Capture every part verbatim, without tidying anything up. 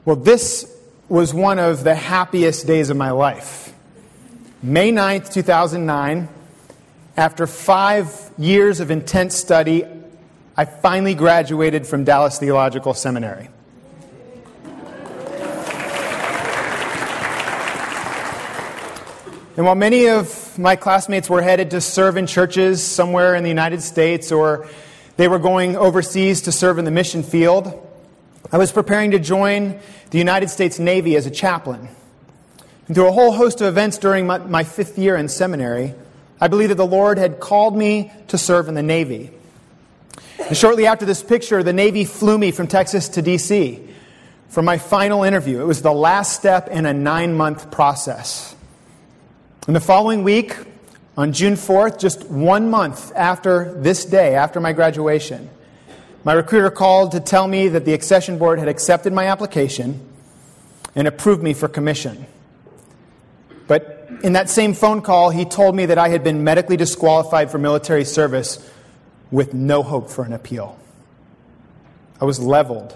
Well, this was one of the happiest days of my life. May ninth, two thousand nine, after five years of intense study, I finally graduated from Dallas Theological Seminary. And while many of my classmates were headed to serve in churches somewhere in the United States, or they were going overseas to serve in the mission field, I was preparing to join the United States Navy as a chaplain. And through a whole host of events during my, my fifth year in seminary, I believe that the Lord had called me to serve in the Navy. And shortly after this picture, the Navy flew me from Texas to D C for my final interview. It was the last step in a nine-month process. And the following week, on June fourth, just one month after this day, after my graduation, my recruiter called to tell me that the accession board had accepted my application and approved me for commission. But in that same phone call, he told me that I had been medically disqualified for military service with no hope for an appeal. I was leveled. It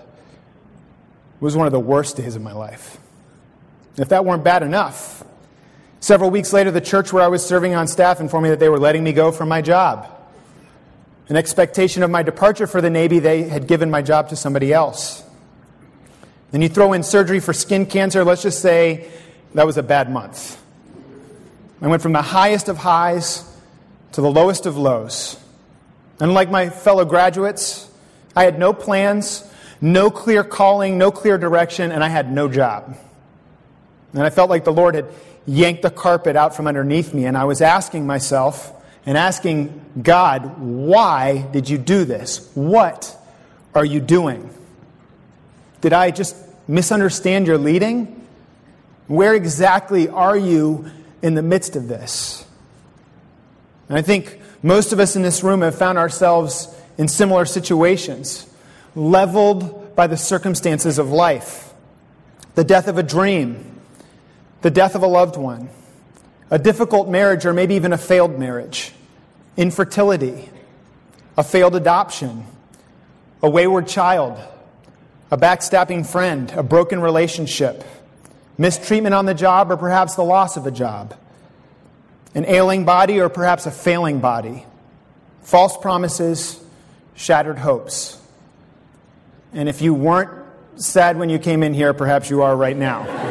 was one of the worst days of my life. If that weren't bad enough, several weeks later, the church where I was serving on staff informed me that they were letting me go from my job. In expectation of my departure for the Navy, they had given my job to somebody else. Then you throw in surgery for skin cancer. Let's just say that was a bad month. I went from the highest of highs to the lowest of lows. Unlike my fellow graduates, I had no plans, no clear calling, no clear direction, and I had no job. And I felt like the Lord had yanked the carpet out from underneath me, and I was asking myself and asking God, why did you do this? What are you doing? Did I just misunderstand your leading? Where exactly are you in the midst of this? And I think most of us in this room have found ourselves in similar situations, leveled by the circumstances of life. The death of a dream, the death of a loved one, a difficult marriage or maybe even a failed marriage, infertility, a failed adoption, a wayward child, a backstabbing friend, a broken relationship, mistreatment on the job or perhaps the loss of a job, an ailing body or perhaps a failing body, false promises, shattered hopes. And if you weren't sad when you came in here, perhaps you are right now.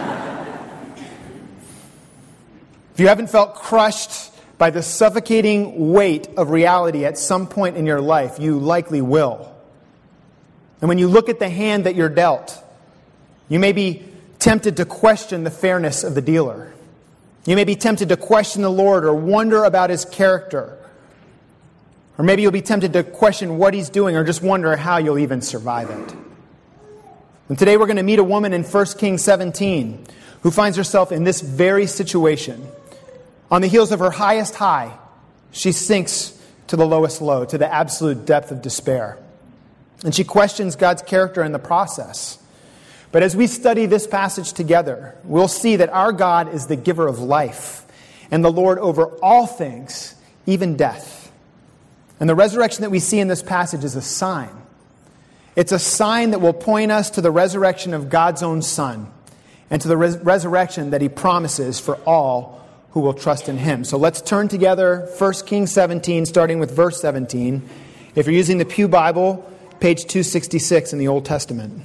If you haven't felt crushed by the suffocating weight of reality at some point in your life, you likely will. And when you look at the hand that you're dealt, you may be tempted to question the fairness of the dealer. You may be tempted to question the Lord or wonder about His character. Or maybe you'll be tempted to question what He's doing or just wonder how you'll even survive it. And today we're going to meet a woman in First Kings seventeen who finds herself in this very situation. On the heels of her highest high, she sinks to the lowest low, to the absolute depth of despair. And she questions God's character in the process. But as we study this passage together, we'll see that our God is the giver of life and the Lord over all things, even death. And the resurrection that we see in this passage is a sign. It's a sign that will point us to the resurrection of God's own Son and to the res- resurrection that He promises for all who will trust in Him. So let's turn together, First Kings seventeen, starting with verse seventeen. If you're using the Pew Bible, page two sixty-six in the Old Testament.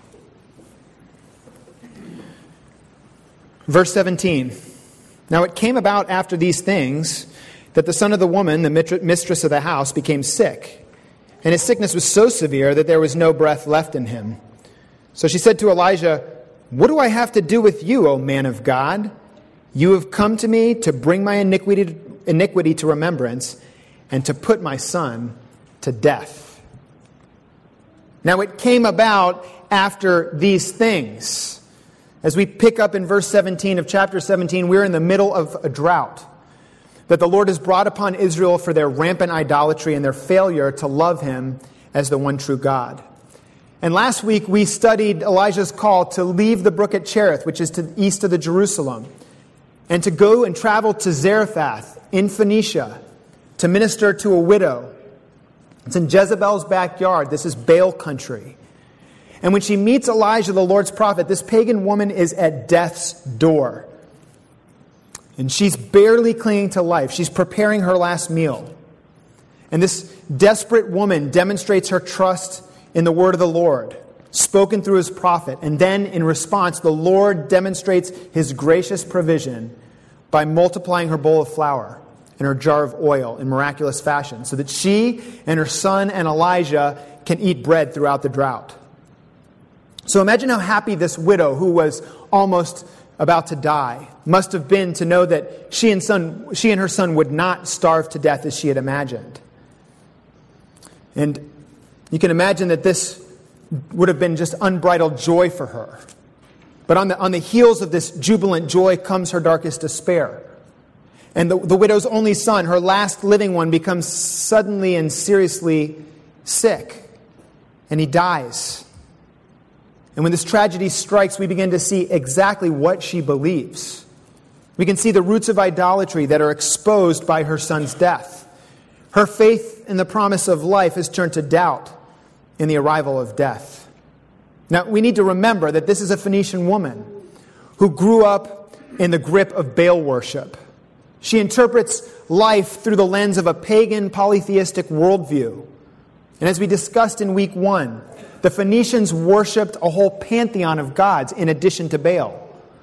Verse seventeen. Now it came about after these things that the son of the woman, the mistress of the house, became sick. And his sickness was so severe that there was no breath left in him. So she said to Elijah, "What do I have to do with you, O man of God? You have come to me to bring my iniquity, iniquity to remembrance and to put my son to death." Now it came about after these things. As we pick up in verse seventeen of chapter seventeen, we're in the middle of a drought that the Lord has brought upon Israel for their rampant idolatry and their failure to love Him as the one true God. And last week we studied Elijah's call to leave the brook at Cherith, which is to the east of the Jerusalem, and to go and travel to Zarephath in Phoenicia to minister to a widow. It's in Jezebel's backyard. This is Baal country. And when she meets Elijah, the Lord's prophet, this pagan woman is at death's door. And she's barely clinging to life. She's preparing her last meal. And this desperate woman demonstrates her trust in the word of the Lord, spoken through his prophet. And then, in response, the Lord demonstrates his gracious provision by multiplying her bowl of flour and her jar of oil in miraculous fashion, so that she and her son and Elijah can eat bread throughout the drought. So imagine how happy this widow, who was almost about to die, must have been to know that she and son, she and her son would not starve to death as she had imagined. And you can imagine that this would have been just unbridled joy for her. But on the, on the heels of this jubilant joy comes her darkest despair. And the, the widow's only son, her last living one, becomes suddenly and seriously sick. And he dies. And when this tragedy strikes, we begin to see exactly what she believes. We can see the roots of idolatry that are exposed by her son's death. Her faith in the promise of life is turned to doubt in the arrival of death. Now, we need to remember that this is a Phoenician woman who grew up in the grip of Baal worship. She interprets life through the lens of a pagan polytheistic worldview. And as we discussed in week one, the Phoenicians worshipped a whole pantheon of gods in addition to Baal,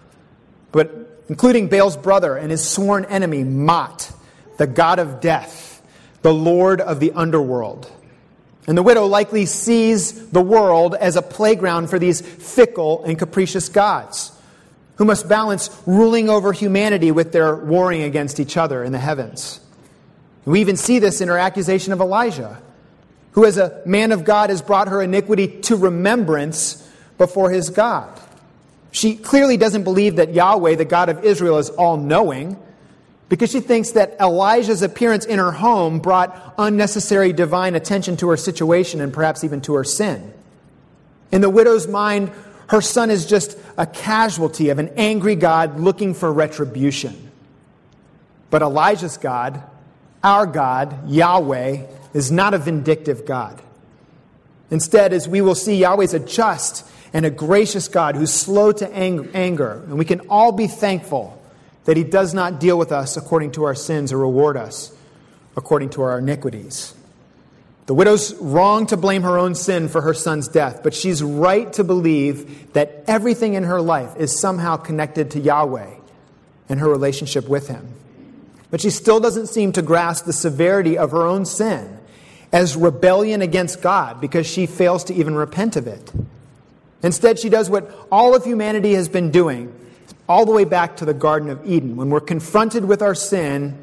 but including Baal's brother and his sworn enemy, Mot, the god of death, the lord of the underworld. And the widow likely sees the world as a playground for these fickle and capricious gods, who must balance ruling over humanity with their warring against each other in the heavens. We even see this in her accusation of Elijah, who as a man of God has brought her iniquity to remembrance before his God. She clearly doesn't believe that Yahweh, the God of Israel, is all-knowing, because she thinks that Elijah's appearance in her home brought unnecessary divine attention to her situation and perhaps even to her sin. In the widow's mind, her son is just a casualty of an angry God looking for retribution. But Elijah's God, our God, Yahweh, is not a vindictive God. Instead, as we will see, Yahweh is a just and a gracious God who's slow to ang- anger. And we can all be thankful that he does not deal with us according to our sins or reward us according to our iniquities. The widow's wrong to blame her own sin for her son's death, but she's right to believe that everything in her life is somehow connected to Yahweh and her relationship with him. But she still doesn't seem to grasp the severity of her own sin as rebellion against God, because she fails to even repent of it. Instead, she does what all of humanity has been doing all the way back to the Garden of Eden. When we're confronted with our sin,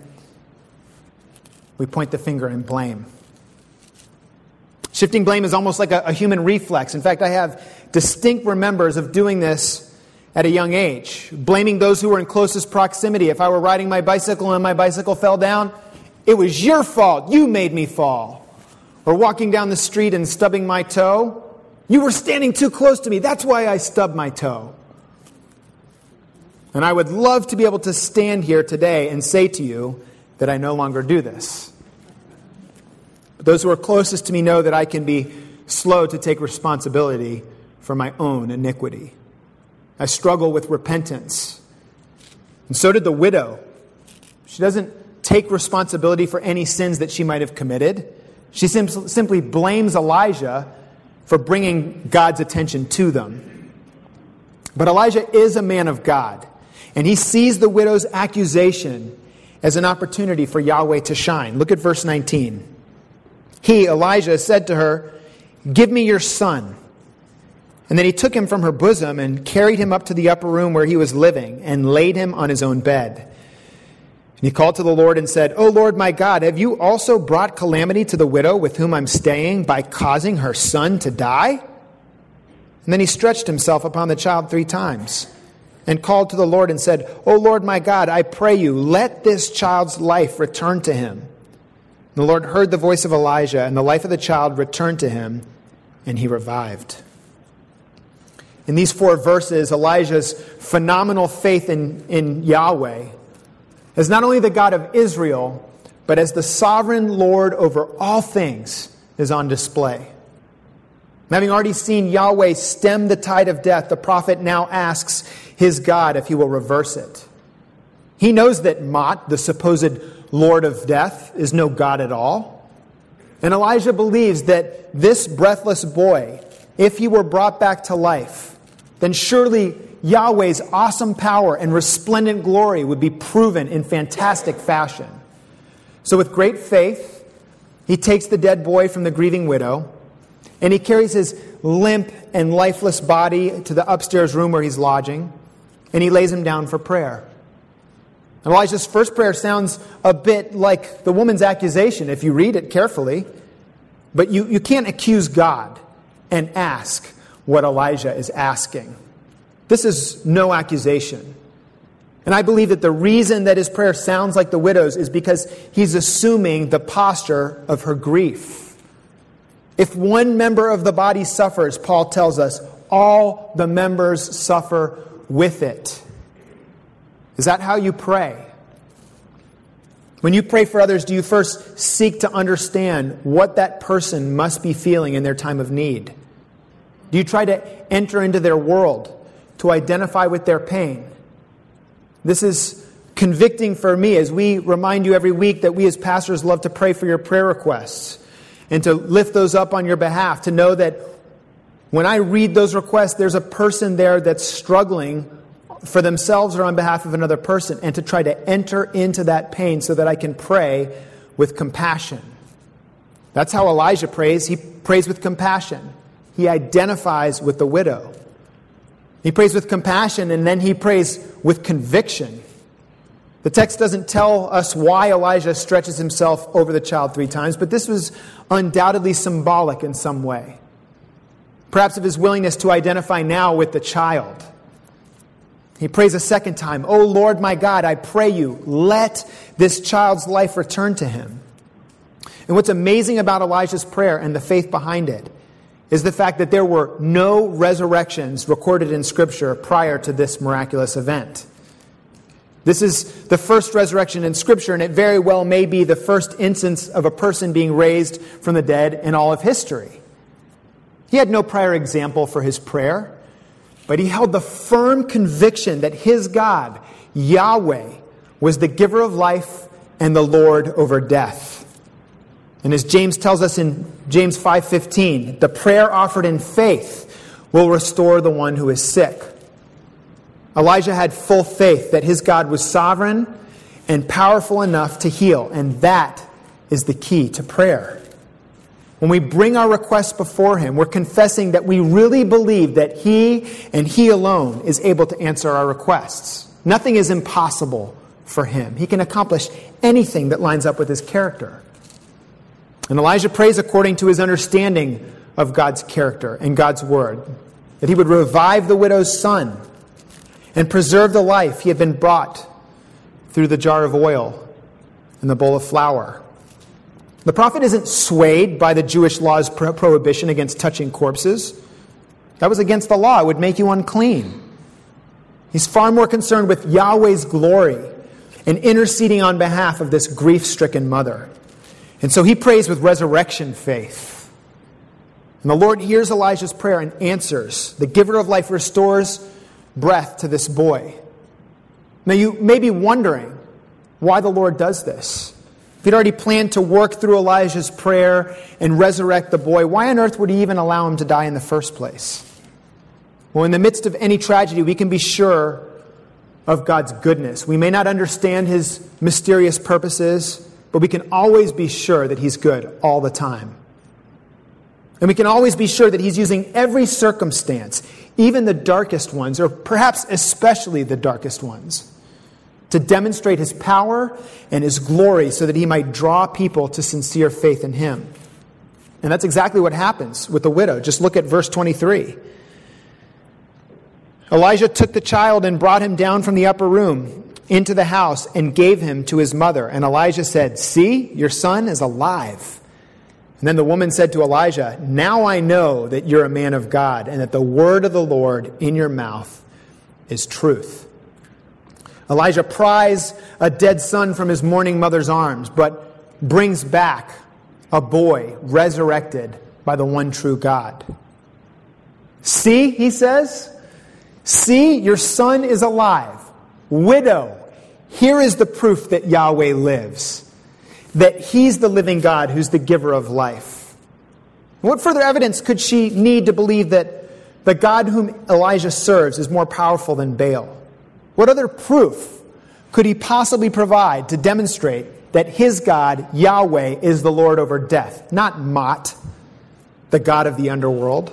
we point the finger and blame. Shifting blame is almost like a, a human reflex. In fact, I have distinct remembers of doing this at a young age, blaming those who were in closest proximity. If I were riding my bicycle and my bicycle fell down, it was your fault. You made me fall. Or walking down the street and stubbing my toe. You were standing too close to me. That's why I stubbed my toe. And I would love to be able to stand here today and say to you that I no longer do this. But those who are closest to me know that I can be slow to take responsibility for my own iniquity. I struggle with repentance. And so did the widow. She doesn't take responsibility for any sins that she might have committed. She sim- simply blames Elijah for bringing God's attention to them. But Elijah is a man of God, and he sees the widow's accusation as an opportunity for Yahweh to shine. Look at verse nineteen. He, Elijah, said to her, "Give me your son." And then he took him from her bosom and carried him up to the upper room where he was living and laid him on his own bed. And he called to the Lord and said, "O Lord my God, have you also brought calamity to the widow with whom I'm staying by causing her son to die?" And then he stretched himself upon the child three times and called to the Lord and said, "O Lord my God, I pray you, let this child's life return to him." And the Lord heard the voice of Elijah, and the life of the child returned to him, and he revived. In these four verses, Elijah's phenomenal faith in, in Yahweh as not only the God of Israel, but as the sovereign Lord over all things is on display. Having already seen Yahweh stem the tide of death, the prophet now asks his God if he will reverse it. He knows that Mot, the supposed Lord of death, is no God at all. And Elijah believes that this breathless boy, if he were brought back to life, then surely Yahweh's awesome power and resplendent glory would be proven in fantastic fashion. So with great faith, he takes the dead boy from the grieving widow, and he carries his limp and lifeless body to the upstairs room where he's lodging, and he lays him down for prayer. Elijah's first prayer sounds a bit like the woman's accusation if you read it carefully, but you, you can't accuse God and ask what Elijah is asking. This is no accusation. And I believe that the reason that his prayer sounds like the widow's is because he's assuming the posture of her grief. If one member of the body suffers, Paul tells us, all the members suffer with it. Is that how you pray? When you pray for others, do you first seek to understand what that person must be feeling in their time of need? Do you try to enter into their world to identify with their pain? This is convicting for me as we remind you every week that we as pastors love to pray for your prayer requests and to lift those up on your behalf, to know that when I read those requests, there's a person there that's struggling for themselves or on behalf of another person, and to try to enter into that pain so that I can pray with compassion. That's how Elijah prays. He prays with compassion. He identifies with the widow. He prays with compassion, and then he prays with conviction. The text doesn't tell us why Elijah stretches himself over the child three times, but this was undoubtedly symbolic in some way. Perhaps of his willingness to identify now with the child. He prays a second time, "O Lord my God, I pray you, let this child's life return to him." And what's amazing about Elijah's prayer and the faith behind it is the fact that there were no resurrections recorded in Scripture prior to this miraculous event. This is the first resurrection in Scripture, and it very well may be the first instance of a person being raised from the dead in all of history. He had no prior example for his prayer, but he held the firm conviction that his God, Yahweh, was the giver of life and the Lord over death. And as James tells us in James five fifteen, the prayer offered in faith will restore the one who is sick. Elijah had full faith that his God was sovereign and powerful enough to heal, and that is the key to prayer. When we bring our requests before him, we're confessing that we really believe that he and he alone is able to answer our requests. Nothing is impossible for him. He can accomplish anything that lines up with his character. And Elijah prays according to his understanding of God's character and God's word, that he would revive the widow's son and preserve the life he had been brought through the jar of oil and the bowl of flour. The prophet isn't swayed by the Jewish law's pro- prohibition against touching corpses. That was against the law. It would make you unclean. He's far more concerned with Yahweh's glory and interceding on behalf of this grief-stricken mother. And so he prays with resurrection faith. And the Lord hears Elijah's prayer and answers. The giver of life restores breath to this boy. Now you may be wondering why the Lord does this. If he'd already planned to work through Elijah's prayer and resurrect the boy, why on earth would he even allow him to die in the first place? Well, in the midst of any tragedy, we can be sure of God's goodness. We may not understand his mysterious purposes, but we can always be sure that he's good all the time. And we can always be sure that he's using every circumstance, even the darkest ones, or perhaps especially the darkest ones, to demonstrate his power and his glory so that he might draw people to sincere faith in him. And that's exactly what happens with the widow. Just look at verse twenty-three. Elijah took the child and brought him down from the upper room into the house and gave him to his mother. And Elijah said, "See, your son is alive." And then the woman said to Elijah, "Now I know that you're a man of God and that the word of the Lord in your mouth is truth." Elijah pries a dead son from his mourning mother's arms, but brings back a boy resurrected by the one true God. See, he says, see, your son is alive. Widow, here is the proof that Yahweh lives, that he's the living God who's the giver of life. What further evidence could she need to believe that the God whom Elijah serves is more powerful than Baal? What other proof could he possibly provide to demonstrate that his God, Yahweh, is the Lord over death, not Mot, the god of the underworld?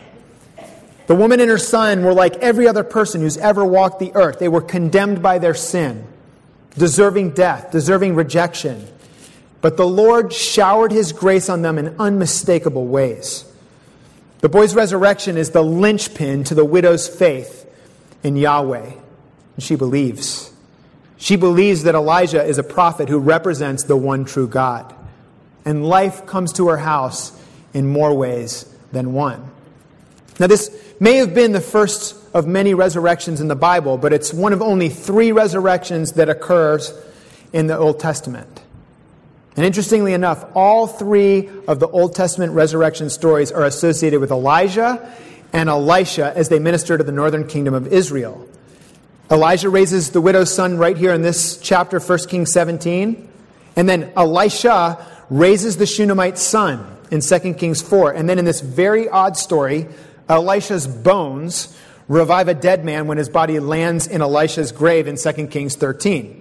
The woman and her son were like every other person who's ever walked the earth. They were condemned by their sin, deserving death, deserving rejection. But the Lord showered his grace on them in unmistakable ways. The boy's resurrection is the linchpin to the widow's faith in Yahweh. And she believes. She believes that Elijah is a prophet who represents the one true God. And life comes to her house in more ways than one. Now, this may have been the first of many resurrections in the Bible, but it's one of only three resurrections that occurs in the Old Testament. And interestingly enough, all three of the Old Testament resurrection stories are associated with Elijah and Elisha as they minister to the northern kingdom of Israel. Elijah raises the widow's son right here in this chapter, First Kings seventeen. And then Elisha raises the Shunammite's son in Second Kings four. And then in this very odd story, Elisha's bones revive a dead man when his body lands in Elisha's grave in Second Kings thirteen.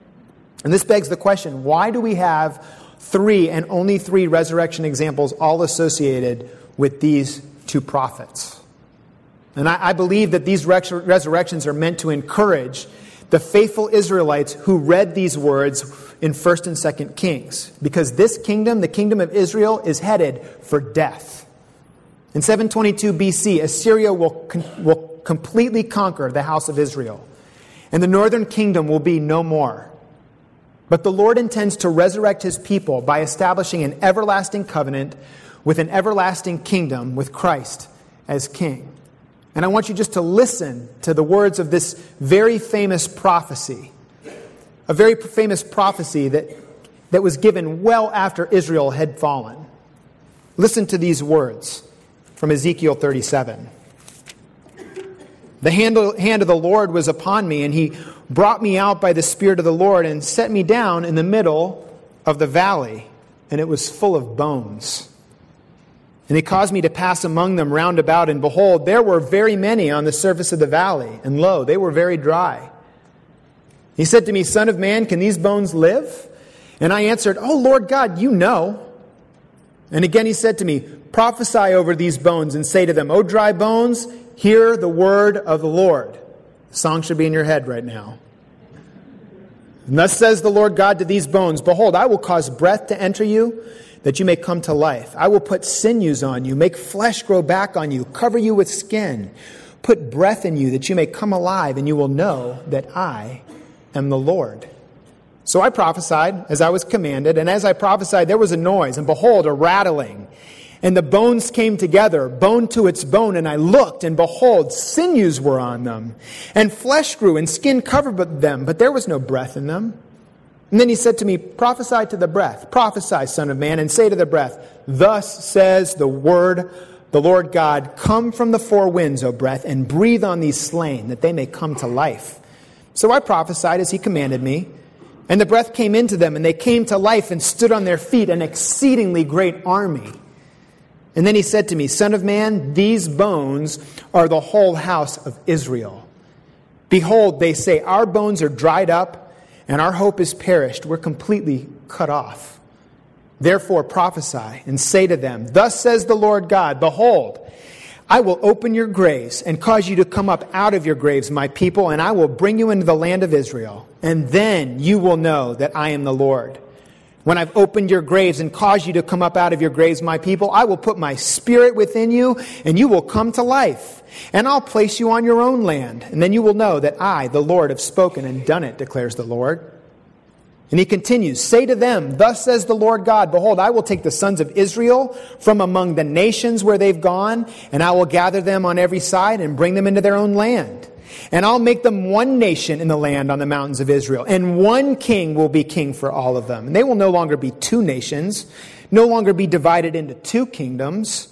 And this begs the question, why do we have three and only three resurrection examples all associated with these two prophets? And I, I believe that these res- resurrections are meant to encourage the faithful Israelites who read these words in First and Second Kings. Because this kingdom, the kingdom of Israel, is headed for death. In seven twenty-two B C, Assyria will, con- will completely conquer the house of Israel. And the northern kingdom will be no more. But the Lord intends to resurrect his people by establishing an everlasting covenant with an everlasting kingdom with Christ as king. And I want you just to listen to the words of this very famous prophecy. A very famous prophecy that, that was given well after Israel had fallen. Listen to these words from Ezekiel thirty-seven. The hand of, hand of the Lord was upon me, and he brought me out by the Spirit of the Lord and set me down in the middle of the valley, and it was full of bones. And he caused me to pass among them round about, and behold, there were very many on the surface of the valley, and lo, they were very dry. He said to me, Son of man, can these bones live? And I answered, Oh, Lord God, you know. And again he said to me, Prophesy over these bones and say to them, O dry bones, hear the word of the Lord. The song should be in your head right now. And thus says the Lord God to these bones, Behold, I will cause breath to enter you, that you may come to life. I will put sinews on you, make flesh grow back on you, cover you with skin, put breath in you, that you may come alive, and you will know that I am the Lord. So I prophesied as I was commanded, and as I prophesied, there was a noise, and behold, a rattling. And the bones came together, bone to its bone, and I looked, and behold, sinews were on them. And flesh grew, and skin covered them, but there was no breath in them. And then he said to me, Prophesy to the breath, prophesy, Son of man, and say to the breath, Thus says the word, the Lord God, Come from the four winds, O breath, and breathe on these slain, that they may come to life. So I prophesied as he commanded me, and the breath came into them, and they came to life and stood on their feet, an exceedingly great army. And then he said to me, Son of man, these bones are the whole house of Israel. Behold, they say, Our bones are dried up, and our hope is perished. We're completely cut off. Therefore prophesy and say to them, Thus says the Lord God, Behold, I will open your graves and cause you to come up out of your graves, my people, and I will bring you into the land of Israel. And then you will know that I am the Lord. When I've opened your graves and caused you to come up out of your graves, my people, I will put my spirit within you, and you will come to life. And I'll place you on your own land. And then you will know that I, the Lord, have spoken and done it, declares the Lord. And he continues, Say to them, Thus says the Lord God, Behold, I will take the sons of Israel from among the nations where they've gone, and I will gather them on every side and bring them into their own land. And I'll make them one nation in the land on the mountains of Israel, and one king will be king for all of them. And they will no longer be two nations, no longer be divided into two kingdoms.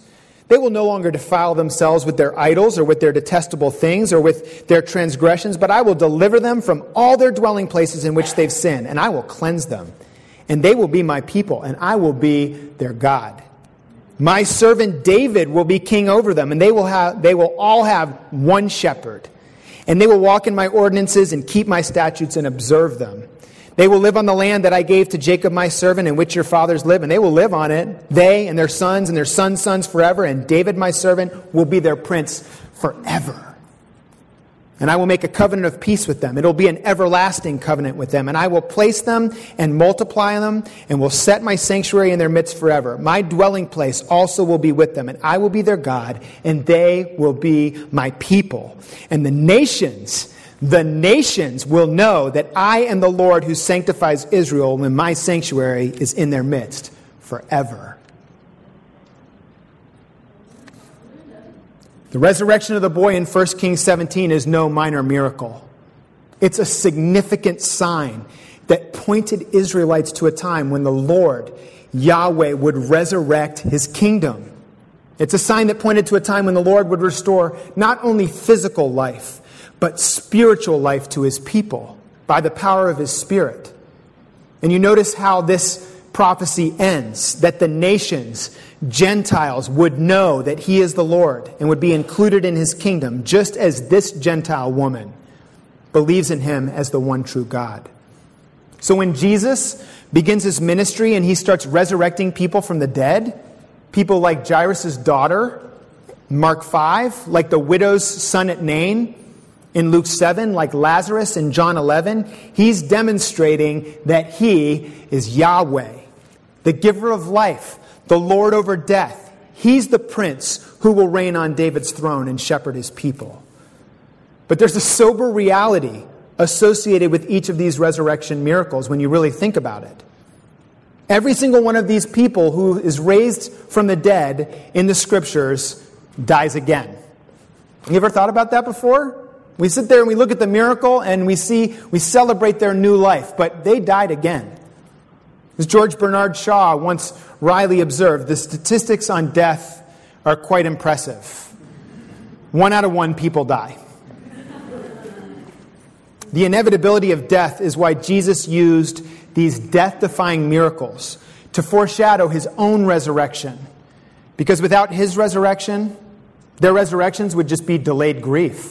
They will no longer defile themselves with their idols or with their detestable things or with their transgressions, but I will deliver them from all their dwelling places in which they've sinned, and I will cleanse them. And they will be my people, and I will be their God. My servant David will be king over them, and they will have they will all have one shepherd. And they will walk in my ordinances and keep my statutes and observe them. They will live on the land that I gave to Jacob my servant, in which your fathers live, and they will live on it, they and their sons and their sons' sons forever, and David my servant will be their prince forever. And I will make a covenant of peace with them. It will be an everlasting covenant with them, and I will place them and multiply them, and will set my sanctuary in their midst forever. My dwelling place also will be with them, and I will be their God, and they will be my people. And the nations The nations will know that I am the Lord who sanctifies Israel when my sanctuary is in their midst forever. The resurrection of the boy in First Kings seventeen is no minor miracle. It's a significant sign that pointed Israelites to a time when the Lord, Yahweh, would resurrect his kingdom. It's a sign that pointed to a time when the Lord would restore not only physical life, but spiritual life to his people by the power of his Spirit. And you notice how this prophecy ends, that the nations, Gentiles, would know that he is the Lord and would be included in his kingdom, just as this Gentile woman believes in him as the one true God. So when Jesus begins his ministry and he starts resurrecting people from the dead, people like Jairus' daughter, Mark five, like the widow's son at Nain, in Luke seven, like Lazarus in John eleven, he's demonstrating that he is Yahweh, the giver of life, the Lord over death. He's the prince who will reign on David's throne and shepherd his people. But there's a sober reality associated with each of these resurrection miracles when you really think about it. Every single one of these people who is raised from the dead in the scriptures dies again. You ever thought about that before? We sit there and we look at the miracle and we see, we celebrate their new life, but they died again. As George Bernard Shaw once wryly observed, the statistics on death are quite impressive. One out of one people die. The inevitability of death is why Jesus used these death-defying miracles to foreshadow his own resurrection. Because without his resurrection, their resurrections would just be delayed grief.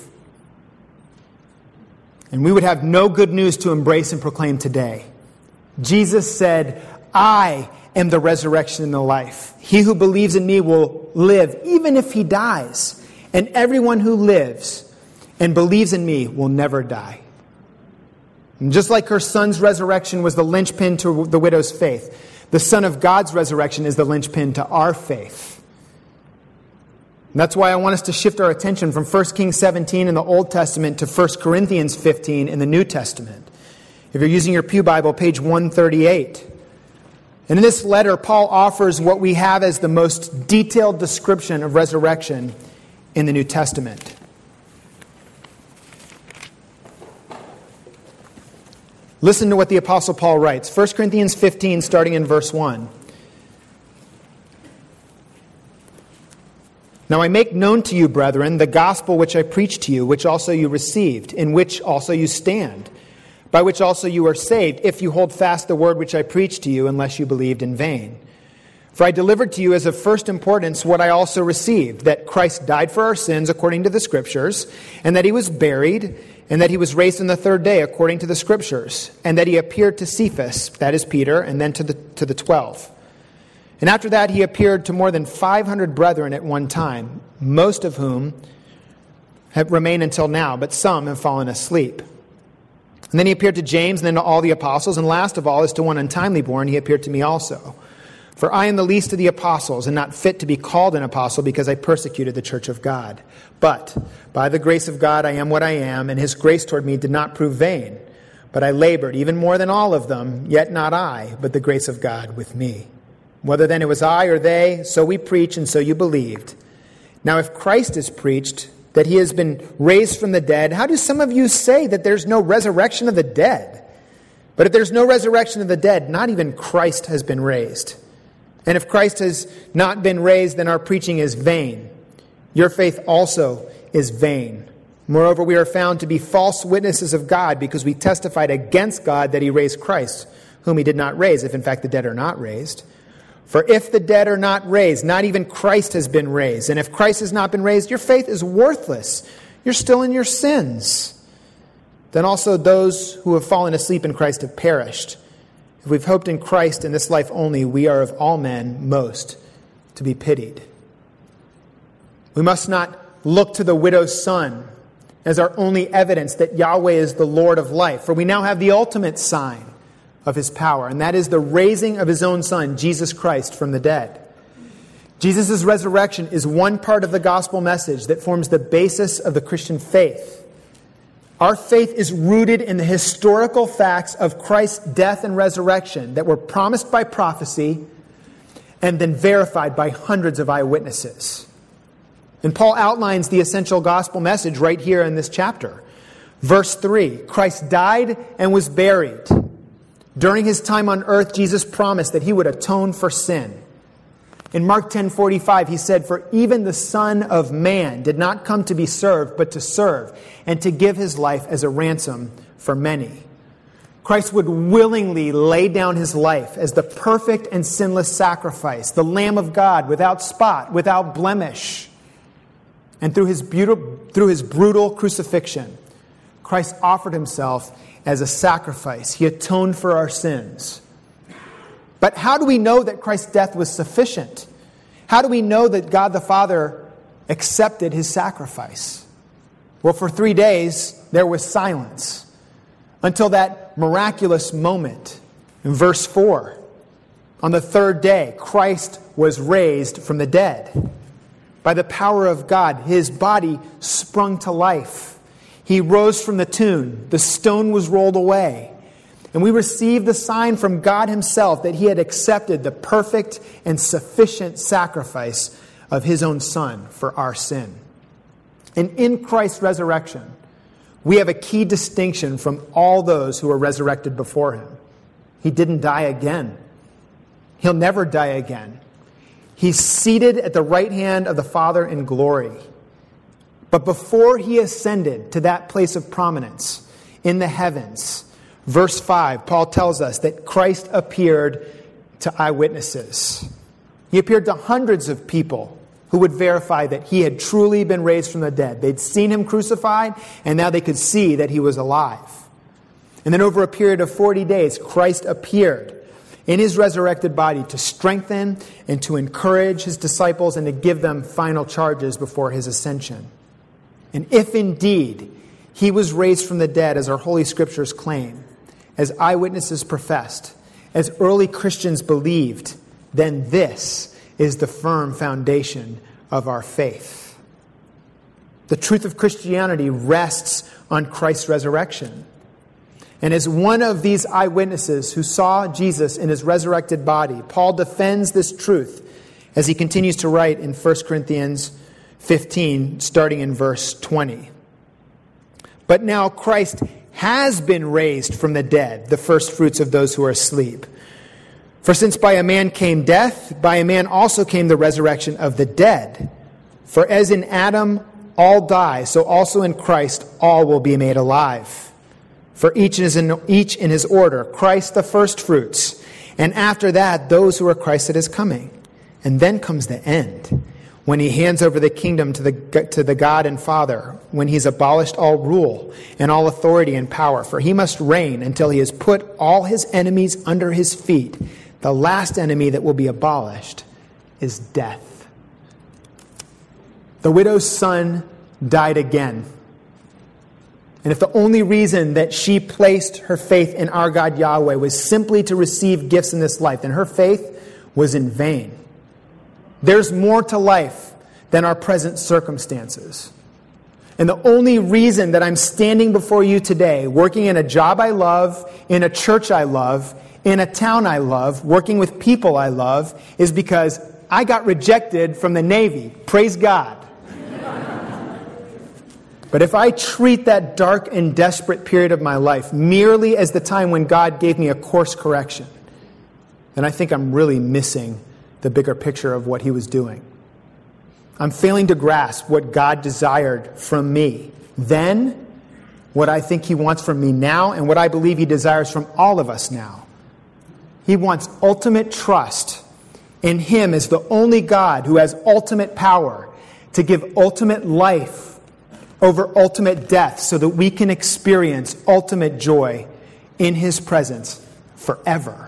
And we would have no good news to embrace and proclaim today. Jesus said, I am the resurrection and the life. He who believes in me will live even if he dies. And everyone who lives and believes in me will never die. And just like her son's resurrection was the linchpin to the widow's faith, the Son of God's resurrection is the linchpin to our faith. And that's why I want us to shift our attention from First Kings seventeen in the Old Testament to First Corinthians fifteen in the New Testament. If you're using your Pew Bible, page one thirty-eight. And in this letter, Paul offers what we have as the most detailed description of resurrection in the New Testament. Listen to what the Apostle Paul writes. First Corinthians fifteen, starting in verse one. Now I make known to you, brethren, the gospel which I preached to you, which also you received, in which also you stand, by which also you are saved, if you hold fast the word which I preached to you, unless you believed in vain. For I delivered to you as of first importance what I also received, that Christ died for our sins according to the Scriptures, and that he was buried, and that he was raised on the third day according to the Scriptures, and that he appeared to Cephas, that is Peter, and then to the to the twelve. And after that he appeared to more than five hundred brethren at one time, most of whom have remained until now, but some have fallen asleep. And then he appeared to James, and then to all the apostles, and last of all, as to one untimely born, he appeared to me also. For I am the least of the apostles, and not fit to be called an apostle, because I persecuted the church of God. But by the grace of God I am what I am, and his grace toward me did not prove vain. But I labored even more than all of them, yet not I, but the grace of God with me. Whether then it was I or they, so we preach, and so you believed. Now if Christ is preached, that he has been raised from the dead, how do some of you say that there's no resurrection of the dead? But if there's no resurrection of the dead, not even Christ has been raised. And if Christ has not been raised, then our preaching is vain. Your faith also is vain. Moreover, we are found to be false witnesses of God because we testified against God that he raised Christ, whom he did not raise, if in fact the dead are not raised. For if the dead are not raised, not even Christ has been raised. And if Christ has not been raised, your faith is worthless. You're still in your sins. Then also those who have fallen asleep in Christ have perished. If we've hoped in Christ in this life only, we are of all men most to be pitied. We must not look to the widow's son as our only evidence that Yahweh is the Lord of life. For we now have the ultimate sign of his power, and that is the raising of his own son, Jesus Christ, from the dead. Jesus' resurrection is one part of the gospel message that forms the basis of the Christian faith. Our faith is rooted in the historical facts of Christ's death and resurrection that were promised by prophecy and then verified by hundreds of eyewitnesses. And Paul outlines the essential gospel message right here in this chapter. Verse three, Christ died and was buried. During his time on earth, Jesus promised that he would atone for sin. In Mark ten forty-five, he said, "For even the Son of Man did not come to be served, but to serve, and to give his life as a ransom for many." Christ would willingly lay down his life as the perfect and sinless sacrifice, the Lamb of God, without spot, without blemish. And through his, beautiful, through his brutal crucifixion, Christ offered himself as a sacrifice. He atoned for our sins. But how do we know that Christ's death was sufficient? How do we know that God the Father accepted his sacrifice? Well, for three days, there was silence until that miraculous moment in verse four. On the third day, Christ was raised from the dead. By the power of God, his body sprung to life. He rose from the tomb. The stone was rolled away. And we received the sign from God himself that he had accepted the perfect and sufficient sacrifice of his own Son for our sin. And in Christ's resurrection, we have a key distinction from all those who were resurrected before him. He didn't die again. He'll never die again. He's seated at the right hand of the Father in glory. But before he ascended to that place of prominence in the heavens, verse five, Paul tells us that Christ appeared to eyewitnesses. He appeared to hundreds of people who would verify that he had truly been raised from the dead. They'd seen him crucified, and now they could see that he was alive. And then over a period of forty days, Christ appeared in his resurrected body to strengthen and to encourage his disciples and to give them final charges before his ascension. And if indeed he was raised from the dead, as our Holy Scriptures claim, as eyewitnesses professed, as early Christians believed, then this is the firm foundation of our faith. The truth of Christianity rests on Christ's resurrection. And as one of these eyewitnesses who saw Jesus in his resurrected body, Paul defends this truth as he continues to write in First Corinthians fifteen, starting in verse twenty. But now Christ has been raised from the dead, the first fruits of those who are asleep. For since by a man came death, by a man also came the resurrection of the dead. For as in Adam all die, so also in Christ all will be made alive. For each is in, each in his order, Christ the first fruits, and after that those who are Christ at his coming. And then comes the end, when he hands over the kingdom to the, to the God and Father, when he's abolished all rule and all authority and power. For he must reign until he has put all his enemies under his feet. The last enemy that will be abolished is death. The widow's son died again. And if the only reason that she placed her faith in our God Yahweh was simply to receive gifts in this life, then her faith was in vain. There's more to life than our present circumstances. And the only reason that I'm standing before you today, working in a job I love, in a church I love, in a town I love, working with people I love, is because I got rejected from the Navy. Praise God. But if I treat that dark and desperate period of my life merely as the time when God gave me a course correction, then I think I'm really missing the bigger picture of what he was doing. I'm failing to grasp what God desired from me then, what I think he wants from me now, and what I believe he desires from all of us now. He wants ultimate trust in him as the only God who has ultimate power to give ultimate life over ultimate death so that we can experience ultimate joy in his presence forever.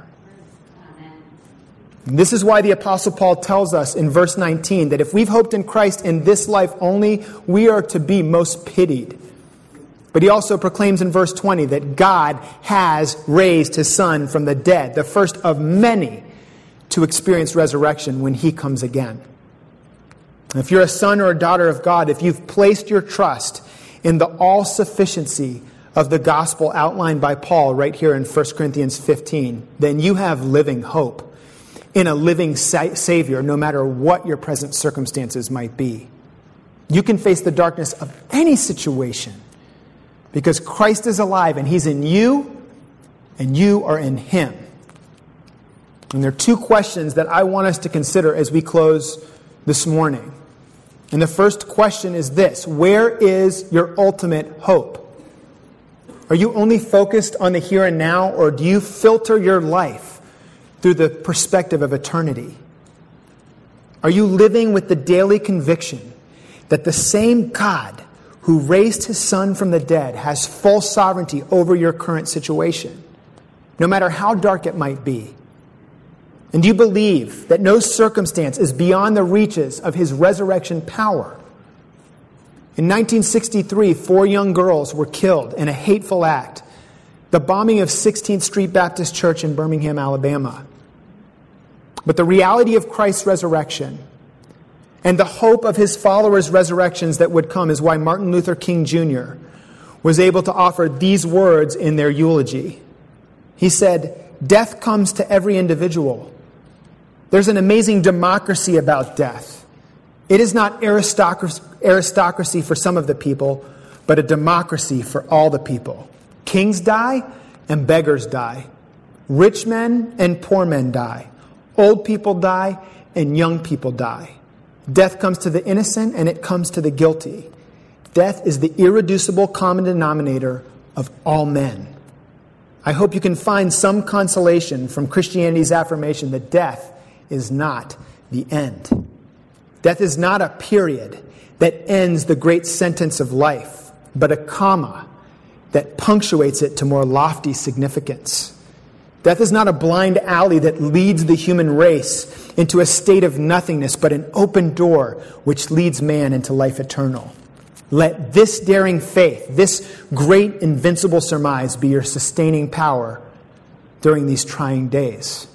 And this is why the Apostle Paul tells us in verse nineteen that if we've hoped in Christ in this life only, we are to be most pitied. But he also proclaims in verse twenty that God has raised his Son from the dead, the first of many to experience resurrection when he comes again. And if you're a son or a daughter of God, if you've placed your trust in the all-sufficiency of the gospel outlined by Paul right here in First Corinthians fifteen, then you have living hope in a living sa- Savior, no matter what your present circumstances might be. You can face the darkness of any situation because Christ is alive and he's in you and you are in him. And there are two questions that I want us to consider as we close this morning. And the first question is this: where is your ultimate hope? Are you only focused on the here and now, or do you filter your life through the perspective of eternity? Are you living with the daily conviction that the same God who raised his Son from the dead has full sovereignty over your current situation, no matter how dark it might be? And do you believe that no circumstance is beyond the reaches of his resurrection power? In nineteen sixty-three, four young girls were killed in a hateful act, the bombing of sixteenth Street Baptist Church in Birmingham, Alabama. But the reality of Christ's resurrection and the hope of his followers' resurrections that would come is why Martin Luther King Junior was able to offer these words in their eulogy. He said, "Death comes to every individual. There's an amazing democracy about death. It is not aristocracy, aristocracy for some of the people, but a democracy for all the people. Kings die and beggars die. Rich men and poor men die. Old people die and young people die. Death comes to the innocent and it comes to the guilty. Death is the irreducible common denominator of all men." I hope you can find some consolation from Christianity's affirmation that death is not the end. Death is not a period that ends the great sentence of life, but a comma that punctuates it to more lofty significance. Death is not a blind alley that leads the human race into a state of nothingness, but an open door which leads man into life eternal. Let this daring faith, this great invincible surmise, be your sustaining power during these trying days.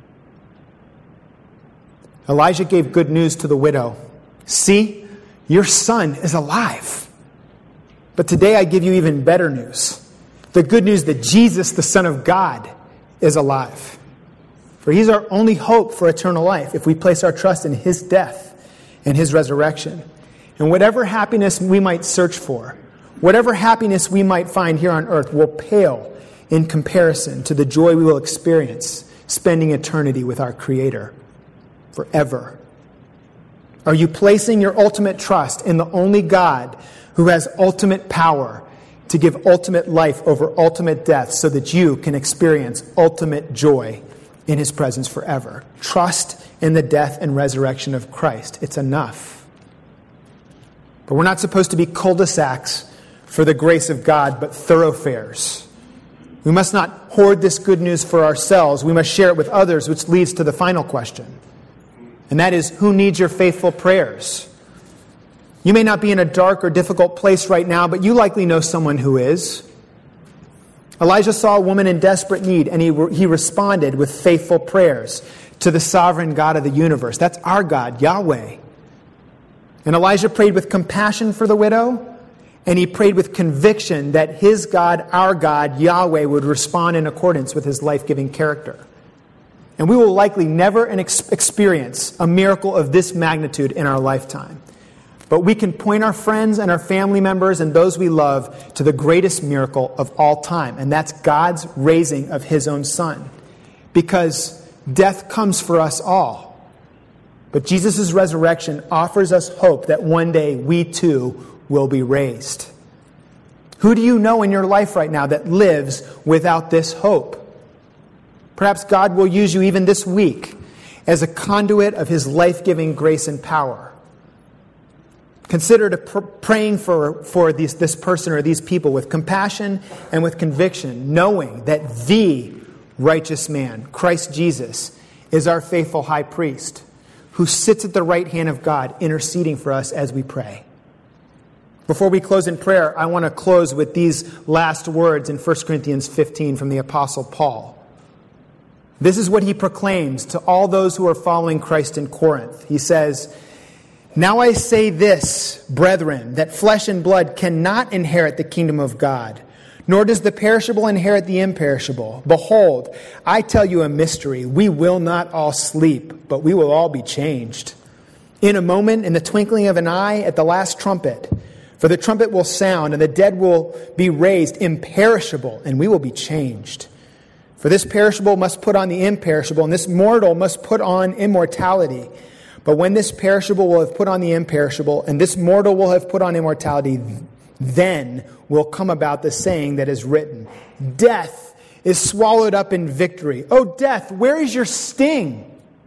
Elijah gave good news to the widow. "See, your son is alive." But today I give you even better news. The good news that Jesus, the Son of God, is alive. For he's our only hope for eternal life if we place our trust in his death and his resurrection. And whatever happiness we might search for, whatever happiness we might find here on earth will pale in comparison to the joy we will experience spending eternity with our Creator forever. Are you placing your ultimate trust in the only God who has ultimate power to give ultimate life over ultimate death so that you can experience ultimate joy in his presence forever? Trust in the death and resurrection of Christ. It's enough. But we're not supposed to be cul-de-sacs for the grace of God, but thoroughfares. We must not hoard this good news for ourselves. We must share it with others, which leads to the final question. And that is, who needs your faithful prayers? You may not be in a dark or difficult place right now, but you likely know someone who is. Elijah saw a woman in desperate need, and he, he responded with faithful prayers to the sovereign God of the universe. That's our God, Yahweh. And Elijah prayed with compassion for the widow, and he prayed with conviction that his God, our God, Yahweh, would respond in accordance with his life-giving character. And we will likely never experience a miracle of this magnitude in our lifetime. But we can point our friends and our family members and those we love to the greatest miracle of all time. And that's God's raising of his own Son. Because death comes for us all. But Jesus' resurrection offers us hope that one day we too will be raised. Who do you know in your life right now that lives without this hope? Perhaps God will use you even this week as a conduit of His life-giving grace and power. Consider to pr- praying for, for these, this person or these people with compassion and with conviction, knowing that the righteous man, Christ Jesus, is our faithful high priest who sits at the right hand of God interceding for us as we pray. Before we close in prayer, I want to close with these last words in First Corinthians fifteen from the Apostle Paul. This is what he proclaims to all those who are following Christ in Corinth. He says, "Now I say this, brethren, that flesh and blood cannot inherit the kingdom of God, nor does the perishable inherit the imperishable. Behold, I tell you a mystery. We will not all sleep, but we will all be changed. In a moment, in the twinkling of an eye, at the last trumpet. For the trumpet will sound, and the dead will be raised imperishable, and we will be changed. For this perishable must put on the imperishable, and this mortal must put on immortality. But when this perishable will have put on the imperishable, and this mortal will have put on immortality, then will come about the saying that is written, Death is swallowed up in victory. O death, where is your sting?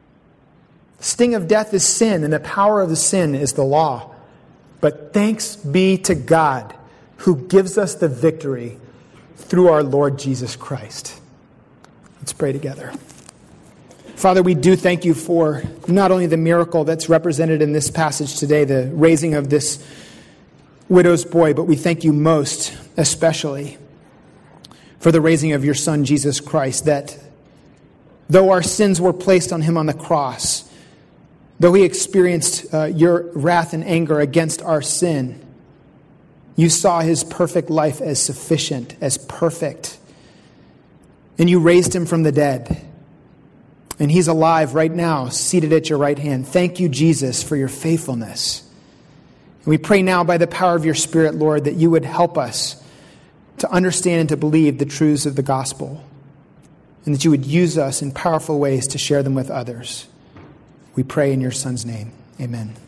The sting of death is sin, and the power of the sin is the law. But thanks be to God, who gives us the victory through our Lord Jesus Christ." Let's pray together. Father, we do thank you for not only the miracle that's represented in this passage today, the raising of this widow's boy, but we thank you most especially for the raising of your Son, Jesus Christ, that though our sins were placed on him on the cross, though he experienced uh, your wrath and anger against our sin, you saw his perfect life as sufficient, as perfect, and you raised him from the dead. And he's alive right now, seated at your right hand. Thank you, Jesus, for your faithfulness. And we pray now by the power of your Spirit, Lord, that you would help us to understand and to believe the truths of the gospel, and that you would use us in powerful ways to share them with others. We pray in your Son's name. Amen.